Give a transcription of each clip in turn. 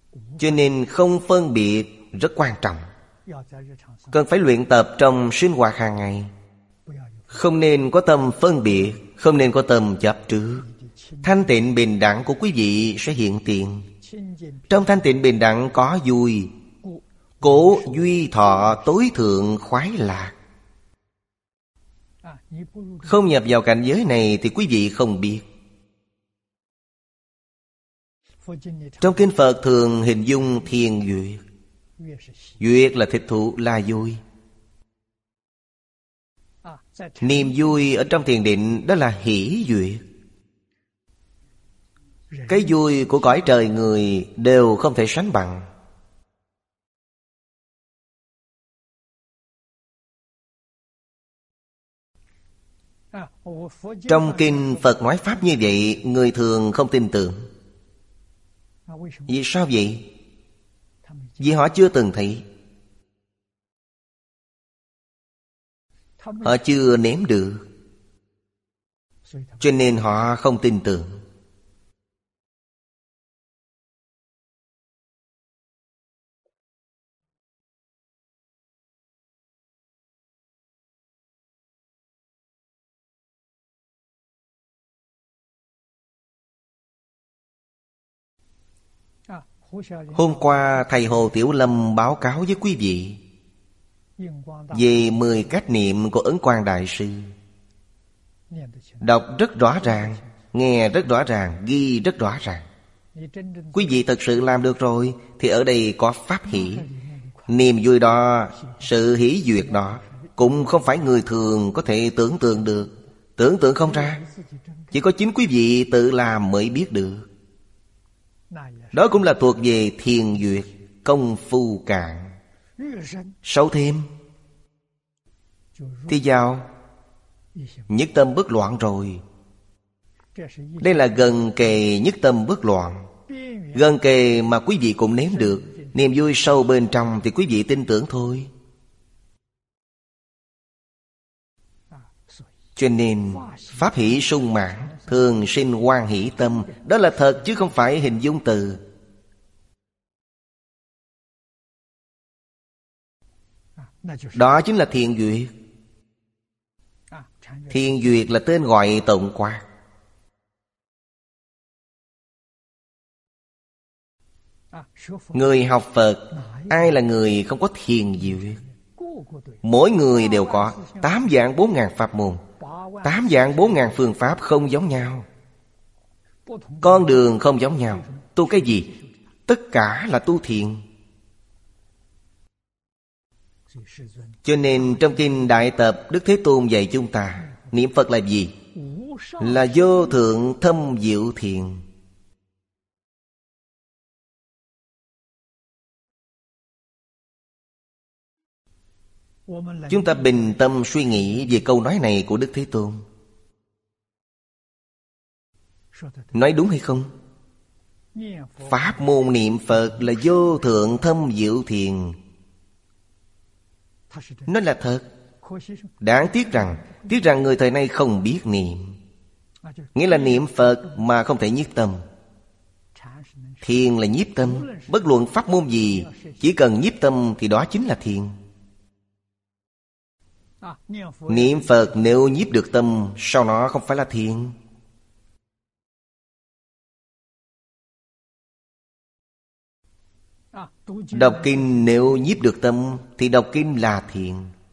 Cho nên không phân biệt rất quan trọng. Cần phải luyện tập trong sinh hoạt hàng ngày. Không nên có tâm phân biệt, không nên có tâm chấp trước. Thanh tịnh bình đẳng của quý vị sẽ hiện tiền. Trong thanh tịnh bình đẳng có vui, cố duy thọ tối thượng khoái lạc. Không nhập vào cảnh giới này thì quý vị không biết. Trong kinh Phật thường hình dung thiền duyệt. Duyệt là thích thú, là vui. Niềm vui ở trong thiền định đó là hỷ duyệt. Cái vui của cõi trời người đều không thể sánh bằng. Trong kinh Phật nói pháp như vậy, người thường không tin tưởng. Vì sao vậy? Vì họ chưa từng thấy. Họ chưa nếm được, cho nên họ không tin tưởng. Hôm qua thầy Hồ Tiểu Lâm báo cáo với quý vị về 10 cách niệm của Ấn Quang Đại Sư. Đọc rất rõ ràng, nghe rất rõ ràng, ghi rất rõ ràng. Quý vị thật sự làm được rồi thì ở đây có pháp hỷ. Niềm vui đó, sự hỷ duyệt đó cũng không phải người thường có thể tưởng tượng được. Tưởng tượng không ra. Chỉ có chính quý vị tự làm mới biết được. Đó cũng là thuộc về thiền duyệt, công phu cạn. Sâu thêm thì vào nhất tâm bất loạn rồi. Đây là gần kề nhất tâm bất loạn. Gần kề mà quý vị cũng nếm được. Niềm vui sâu bên trong thì quý vị tin tưởng thôi. Cho nên pháp hỷ sung mãn, thường sinh hoan hỷ tâm. Đó là thật chứ không phải hình dung từ. Đó chính là thiền duyệt. Thiền duyệt là tên gọi tổng quát. Người học Phật, ai là người không có thiền duyệt? Mỗi người đều có 8 vạn 4 ngàn pháp môn, 8 vạn 4 ngàn phương pháp không giống nhau. Con đường không giống nhau. Tu cái gì? Tất cả là tu thiền. Cho nên trong kinh Đại Tập, Đức Thế Tôn dạy chúng ta niệm Phật là gì? Là vô thượng thâm diệu thiền. Chúng ta bình tâm suy nghĩ về câu nói này của Đức Thế Tôn. Nói đúng hay không? Pháp môn niệm Phật là vô thượng thâm diệu thiền. Nó là thật. Đáng tiếc rằng người thời nay không biết niệm. Nghĩa là niệm Phật mà không thể nhiếp tâm. Thiền là nhiếp tâm. Bất luận pháp môn gì, chỉ cần nhiếp tâm thì đó chính là thiền. Niệm Phật nếu nhiếp được tâm, sao nó không phải là thiền? Đọc kinh nếu nhiếp được tâm thì đọc kinh là thiền.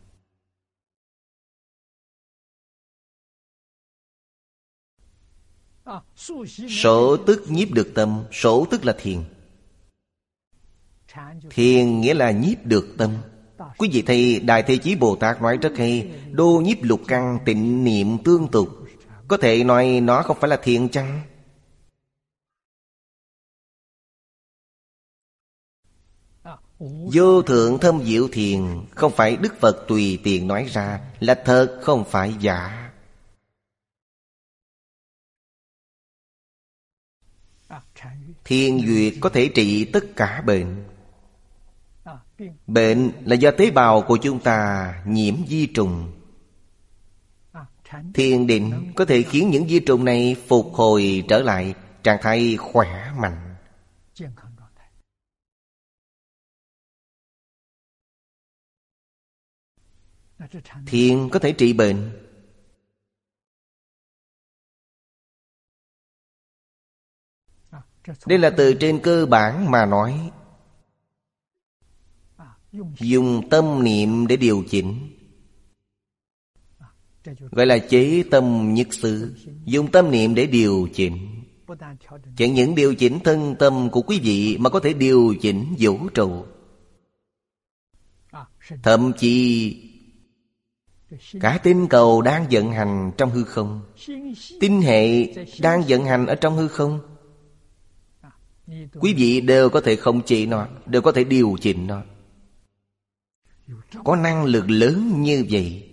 Sổ tức nhiếp được tâm, sổ tức là thiền. Thiền nghĩa là nhiếp được tâm. Quý vị thấy Đại Thế Chí Bồ Tát nói rất hay: đô nhiếp lục căn tịnh niệm tương tục. Có thể nói nó không phải là thiền chăng? Vô thượng thâm diệu thiền không phải Đức Phật tùy tiện nói ra, là thật không phải giả. Thiền duyệt có thể trị tất cả bệnh. Bệnh là do tế bào của chúng ta nhiễm vi trùng. Thiền định có thể khiến những vi trùng này phục hồi trở lại trạng thái khỏe mạnh. Thiền có thể trị bệnh. Đây là từ trên cơ bản mà nói. Dùng tâm niệm để điều chỉnh, gọi là chế tâm nhất xứ. Dùng tâm niệm để điều chỉnh. Chẳng những điều chỉnh thân tâm của quý vị, mà có thể điều chỉnh vũ trụ. Thậm chí cả tinh cầu đang vận hành trong hư không, tinh hệ đang vận hành ở trong hư không, quý vị đều có thể khống chế nó, đều có thể điều chỉnh nó. Có năng lực lớn như vậy.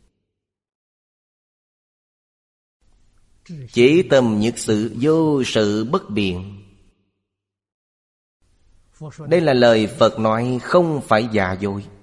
Chế tâm nhất sự, vô sự bất biện. Đây là lời Phật nói, không phải giả dối.